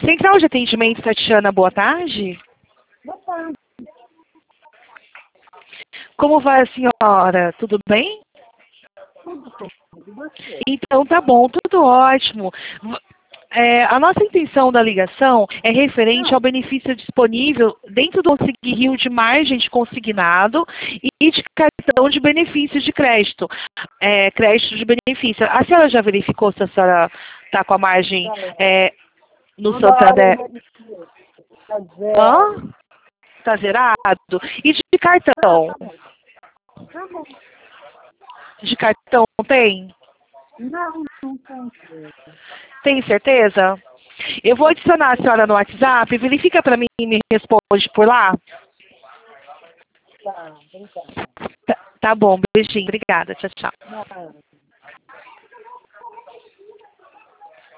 Central de Atendimento, Tatiana, boa tarde. Boa tarde. Como vai a senhora? Tudo bem? Tudo bem. E você? Então tá bom, tudo ótimo. A nossa intenção da ligação é referente ao benefício disponível dentro do Consegui Rio de margem de consignado e de cartão de benefício de crédito. Crédito de benefício. A senhora já verificou se a senhora está com a margem no Santander? Tá zero. Hã? Está zerado? E de cartão? Tá bom. De cartão tem? Não tem. Tem certeza? Eu vou adicionar a senhora no WhatsApp, verifica para mim e me responde por lá. Tá, obrigada. Tá bom, beijinho, obrigada, tchau, tchau. Nada.